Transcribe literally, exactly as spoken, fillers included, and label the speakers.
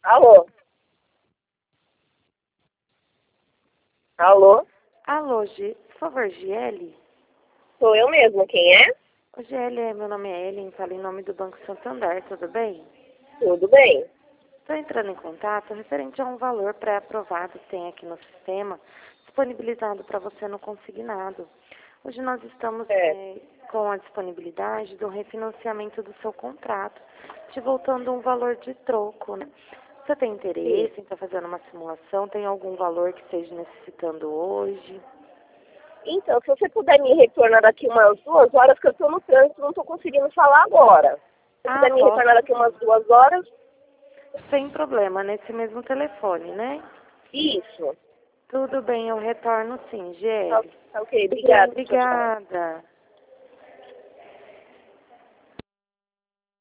Speaker 1: Alô? Alô?
Speaker 2: Alô, G... por favor, Giele?
Speaker 1: Sou eu mesma, quem é?
Speaker 2: Ô, Giele, meu nome é Ellen, falo em nome do Banco Santander, tudo bem?
Speaker 1: Tudo bem.
Speaker 2: Estou entrando em contato referente a um valor pré-aprovado que tem aqui no sistema, disponibilizado para você no consignado. Hoje nós estamos
Speaker 1: É.
Speaker 2: eh, com a disponibilidade do refinanciamento do seu contrato, te voltando um valor de troco, né? Você tem interesse
Speaker 1: Sim.
Speaker 2: em estar fazendo uma simulação? Tem algum valor que esteja necessitando hoje?
Speaker 1: Então, se você puder me retornar daqui umas duas horas, que eu estou no trânsito, não estou conseguindo falar agora. Se você
Speaker 2: Ah,
Speaker 1: puder me
Speaker 2: posso.
Speaker 1: retornar daqui umas duas horas,
Speaker 2: Sem problema, nesse mesmo telefone, né?
Speaker 1: isso.
Speaker 2: Tudo bem, eu retorno sim,
Speaker 1: Tá,
Speaker 2: Geli.
Speaker 1: tá ok, obrigada. Tchau, tchau.
Speaker 2: Obrigada.